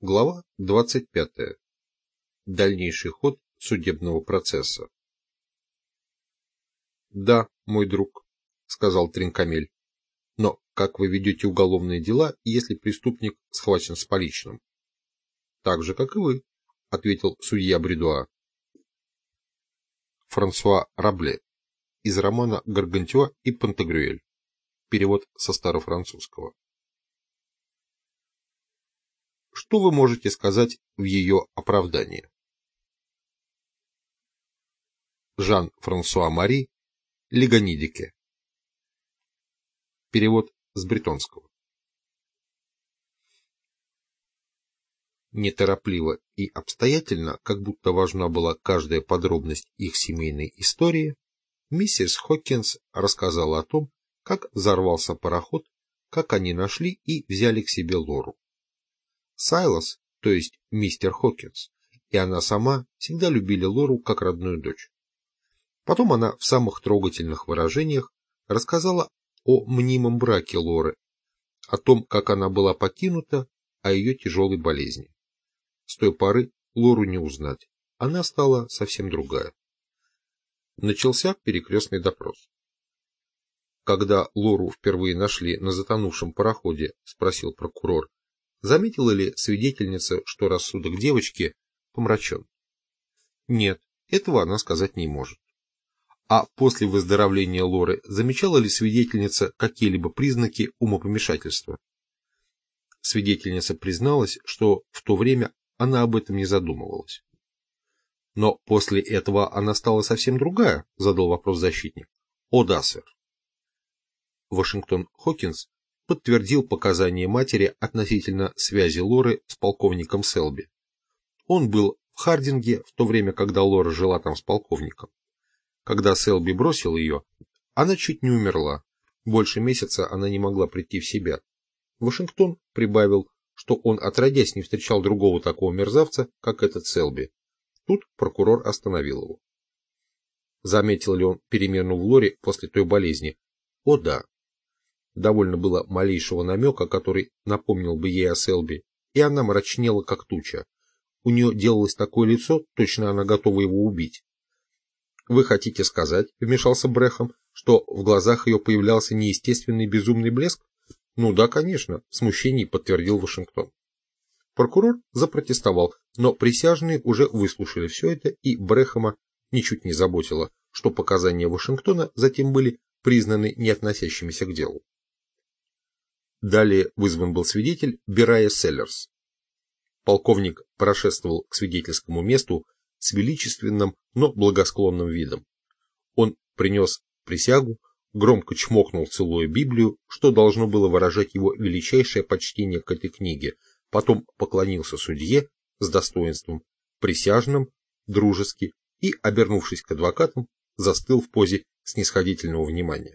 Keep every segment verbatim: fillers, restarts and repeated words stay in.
Глава двадцать пятая. Дальнейший ход судебного процесса. «Да, мой друг», — сказал Тринкамель, — «но как вы ведете уголовные дела, если преступник схвачен с поличным?» «Так же, как и вы», — ответил судья Бредуа. Франсуа Рабле. Из романа «Гаргантюа и Пантагрюэль». Перевод со старофранцузского. Что вы можете сказать в ее оправдании? Жан-Франсуа Мари Леганидике. Перевод с бретонского. Неторопливо и обстоятельно, как будто важна была каждая подробность их семейной истории, миссис Хокинс рассказала о том, как взорвался пароход, как они нашли и взяли к себе Лору. Сайлос, то есть мистер Хокинс, и она сама всегда любили Лору как родную дочь. Потом она в самых трогательных выражениях рассказала о мнимом браке Лоры, о том, как она была покинута, о ее тяжелой болезни. С той поры Лору не узнать, она стала совсем другая. Начался перекрестный допрос. Когда Лору впервые нашли на затонувшем пароходе, спросил прокурор, заметила ли свидетельница, что рассудок девочки помрачен? Нет, этого она сказать не может. А после выздоровления Лоры замечала ли свидетельница какие-либо признаки умопомешательства? Свидетельница призналась, что в то время она об этом не задумывалась. Но после этого она стала совсем другая, задал вопрос защитник. О да, сэр. Вашингтон Хокинс подтвердил показания матери относительно связи Лоры с полковником Селби. Он был в Хардинге в то время, когда Лора жила там с полковником. Когда Селби бросил ее, она чуть не умерла. Больше месяца она не могла прийти в себя. Вашингтон прибавил, что он отродясь не встречал другого такого мерзавца, как этот Селби. Тут прокурор остановил его. Заметил ли он перемену в Лоре после той болезни? О да. Довольно было малейшего намека, который напомнил бы ей о Селби, и она мрачнела, как туча. У нее делалось такое лицо, точно она готова его убить. «Вы хотите сказать, — вмешался Брэхэм, — что в глазах ее появлялся неестественный безумный блеск?» «Ну да, конечно», — в смущении подтвердил Вашингтон. Прокурор запротестовал, но присяжные уже выслушали все это, и Брэхэма ничуть не заботило, что показания Вашингтона затем были признаны не относящимися к делу. Далее вызван был свидетель Берайя Селлерс. Полковник прошествовал к свидетельскому месту с величественным, но благосклонным видом. Он принес присягу, громко чмокнул, целуя Библию, что должно было выражать его величайшее почтение к этой книге, потом поклонился судье с достоинством, присяжным, дружески и, обернувшись к адвокатам, застыл в позе снисходительного внимания.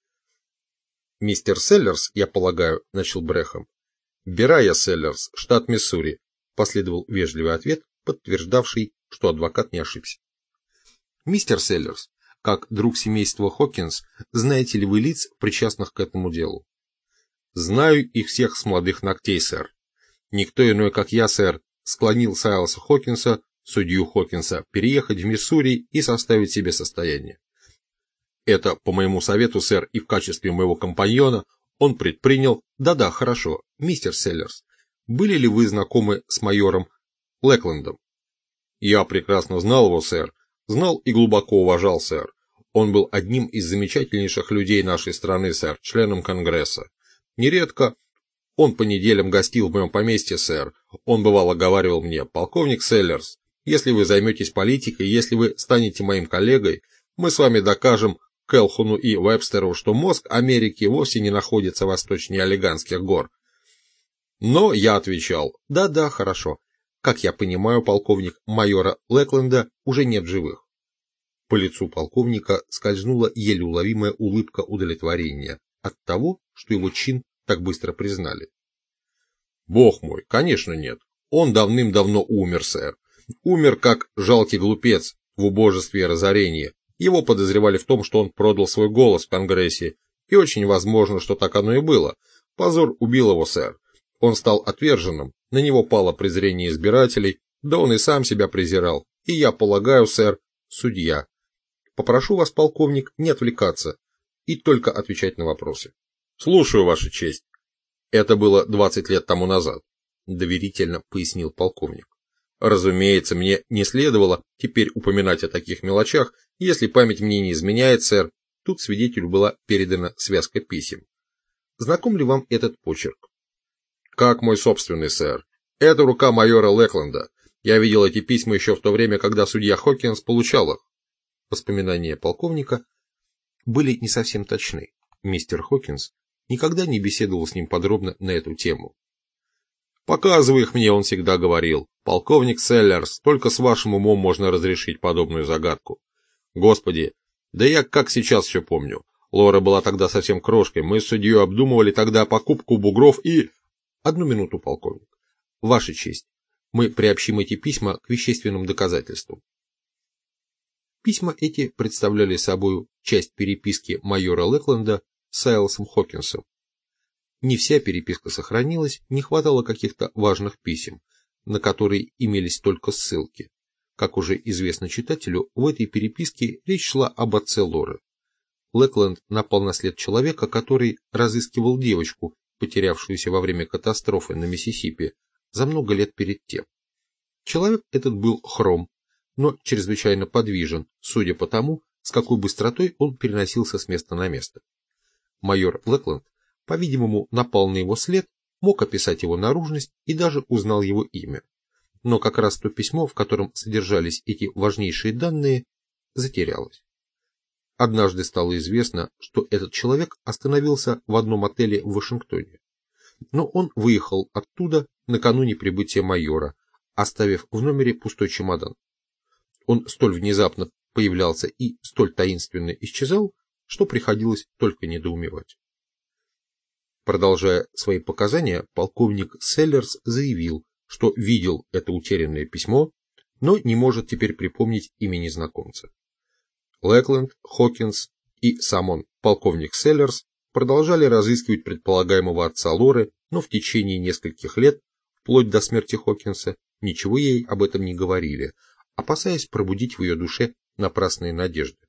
«Мистер Селлерс, я полагаю, — начал Брэхэм. — Берайя Селлерс, штат Миссури, — последовал вежливый ответ, подтверждавший, что адвокат не ошибся. «Мистер Селлерс, как друг семейства Хокинс, знаете ли вы лиц, причастных к этому делу?» «Знаю их всех с молодых ногтей, сэр. Никто иной, как я, сэр, склонил Сайлоса Хокинса, судью Хокинса, переехать в Миссури и составить себе состояние. Это, по моему совету, сэр, и в качестве моего компаньона он предпринял... Да-да, хорошо, мистер Селлерс, были ли вы знакомы с майором Лэклендом?» «Я прекрасно знал его, сэр, знал и глубоко уважал, сэр. Он был одним из замечательнейших людей нашей страны, сэр, членом Конгресса. Нередко он по неделям гостил в моем поместье, сэр. Он бывало говаривал мне: полковник Селлерс, если вы займетесь политикой, если вы станете моим коллегой, мы с вами докажем Келхуну и Вебстеру, что мозг Америки вовсе не находится восточнее Олеганских гор». Но я отвечал: «Да-да, хорошо. Как я понимаю, полковник, майора Лэкленда уже нет в живых». По лицу полковника скользнула еле уловимая улыбка удовлетворения от того, что его чин так быстро признали. «Бог мой, конечно нет. Он давным-давно умер, сэр. Умер как жалкий глупец в убожестве и разорении. Его подозревали в том, что он продал свой голос в Конгрессе, и очень возможно, что так оно и было. Позор убил его, сэр. Он стал отверженным, На него пало презрение избирателей, да он и сам себя презирал. И я полагаю, сэр, судья. Попрошу вас, полковник, не отвлекаться и только отвечать на вопросы. Слушаю, Ваша честь. Это было двадцать лет тому назад, доверительно пояснил полковник. Разумеется, мне не следовало теперь упоминать о таких мелочах, если память мне не изменяет, сэр. Тут свидетелю была передана связка писем. Знаком ли вам этот почерк? Как мой собственный, сэр. Это рука майора Лэкленда. Я видел эти письма еще в то время, когда судья Хокинс получал их. Воспоминания полковника были не совсем точны. Мистер Хокинс никогда не беседовал с ним подробно на эту тему. «Показывай их мне», он всегда говорил. «Полковник Селлерс, только с вашим умом можно разрешить подобную загадку». Господи, да я как сейчас все помню. Лора была тогда совсем крошкой, мы с судьей обдумывали тогда покупку бугров и... Одну минуту, полковник. Ваша честь, мы приобщим эти письма к вещественным доказательствам. Письма эти представляли собой часть переписки майора Лэкленда с Сайлосом Хокинсом. Не вся переписка сохранилась, не хватало каких-то важных писем, на которые имелись только ссылки. Как уже известно читателю, в этой переписке речь шла об отце Лоры. Лэкленд напал на след человека, который разыскивал девочку, потерявшуюся во время катастрофы на Миссисипи, за много лет перед тем. Человек этот был хром, но чрезвычайно подвижен, судя по тому, с какой быстротой он переносился с места на место. Майор Лэкленд, по-видимому, напал на его след, мог описать его наружность и даже узнал его имя. Но как раз то письмо, в котором содержались эти важнейшие данные, затерялось. Однажды стало известно, что этот человек остановился в одном отеле в Вашингтоне. Но он выехал оттуда накануне прибытия майора, оставив в номере пустой чемодан. Он столь внезапно появлялся и столь таинственно исчезал, что приходилось только недоумевать. Продолжая свои показания, полковник Селлерс заявил, что видел это утерянное письмо, но не может теперь припомнить имени незнакомца. Лэкленд, Хокинс и сам он, полковник Селлерс, продолжали разыскивать предполагаемого отца Лоры, но в течение нескольких лет, вплоть до смерти Хокинса, ничего ей об этом не говорили, опасаясь пробудить в ее душе напрасные надежды.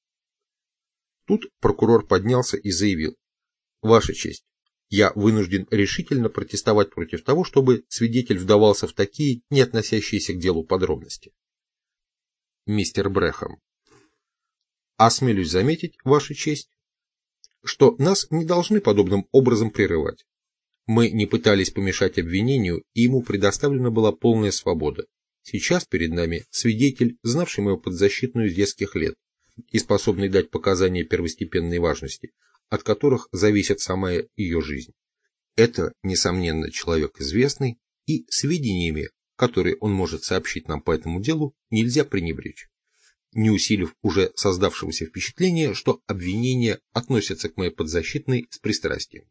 Тут прокурор поднялся и заявил: «Ваша честь, я вынужден решительно протестовать против того, чтобы свидетель вдавался в такие, не относящиеся к делу подробности». Мистер Брэхэм: «Осмелюсь заметить, Ваша честь, что нас не должны подобным образом прерывать. Мы не пытались помешать обвинению, и ему предоставлена была полная свобода. Сейчас перед нами свидетель, знавший мою подзащитную с детских лет и способный дать показания первостепенной важности, от которых зависит сама ее жизнь. Это, несомненно, человек известный, и сведениями, которые он может сообщить нам по этому делу, нельзя пренебречь, не усилив уже создавшегося впечатления, что обвинение относится к моей подзащитной с пристрастием».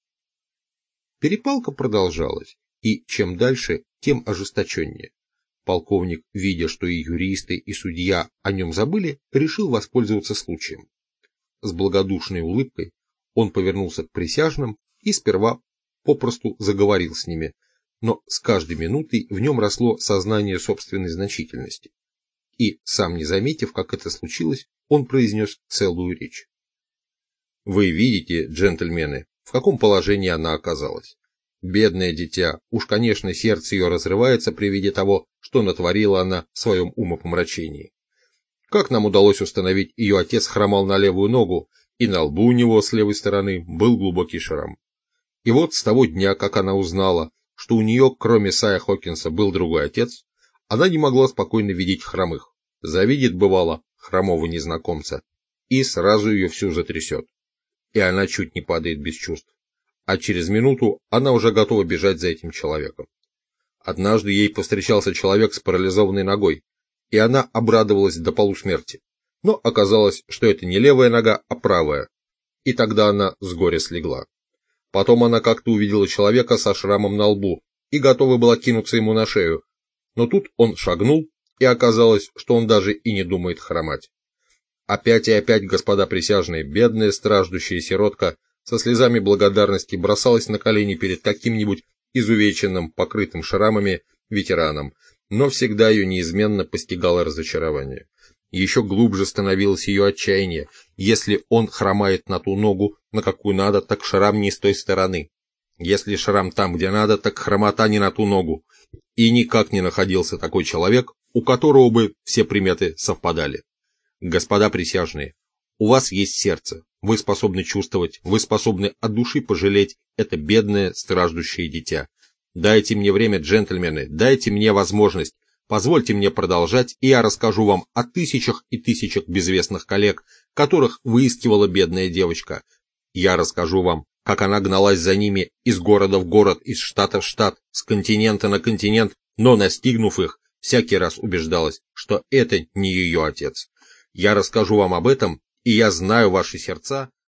Перепалка продолжалась, и чем дальше, тем ожесточеннее. Полковник, видя, что и юристы, и судья о нем забыли, решил воспользоваться случаем. С благодушной улыбкой он повернулся к присяжным и сперва попросту заговорил с ними, но с каждой минутой в нем росло сознание собственной значительности. И, сам не заметив, как это случилось, он произнес целую речь. «Вы видите, джентльмены, в каком положении она оказалась. Бедное дитя, уж, конечно, сердце ее разрывается при виде того, что натворила она в своем умопомрачении. Как нам удалось установить, ее отец хромал на левую ногу, и на лбу у него с левой стороны был глубокий шрам. И вот с того дня, как она узнала, что у нее, кроме Сая Хокинса, был другой отец, она не могла спокойно видеть хромых. Завидит, бывало, хромого незнакомца, и сразу ее всю затрясет. И она чуть не падает без чувств. А через минуту она уже готова бежать за этим человеком. Однажды ей повстречался человек с парализованной ногой, и она обрадовалась до полусмерти. Но оказалось, что это не левая нога, а правая. И тогда она с горя слегла. Потом она как-то увидела человека со шрамом на лбу и готова была кинуться ему на шею. Но тут он шагнул, и оказалось, что он даже и не думает хромать. Опять и опять, господа присяжные, бедная страждущая сиротка со слезами благодарности бросалась на колени перед каким-нибудь изувеченным, покрытым шрамами ветераном, но всегда ее неизменно постигало разочарование. Еще глубже становилось ее отчаяние. Если он хромает на ту ногу, на какую надо, так шрам не с той стороны. Если шрам там, где надо, так хромота не на ту ногу. И никак не находился такой человек, у которого бы все приметы совпадали. Господа присяжные, у вас есть сердце, вы способны чувствовать, вы способны от души пожалеть это бедное, страждущее дитя. Дайте мне время, джентльмены, дайте мне возможность. Позвольте мне продолжать, и я расскажу вам о тысячах и тысячах безвестных коллег, которых выискивала бедная девочка. Я расскажу вам, как она гналась за ними из города в город, из штата в штат, с континента на континент, но, настигнув их, всякий раз убеждалась, что это не ее отец. Я расскажу вам об этом, и я знаю ваши сердца,